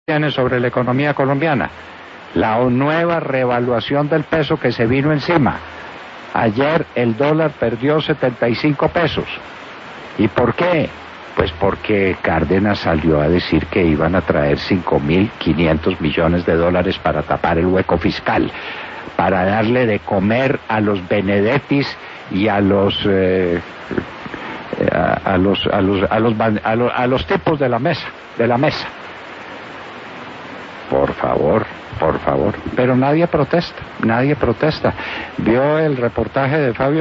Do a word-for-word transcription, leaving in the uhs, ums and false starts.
tiene sobre la economía colombiana? La nueva revaluación del peso que se vino encima. Ayer el dólar perdió setenta y cinco pesos. ¿Y por qué? Pues porque Cárdenas salió a decir que iban a traer cinco mil quinientos millones de dólares para tapar el hueco fiscal, para darle de comer a los Benedettis y a los eh, a, a los a los a los a los a los tipos de la mesa, de la mesa. Por favor, por favor. Pero nadie protesta, nadie protesta. ¿Vio el reportaje de Fabio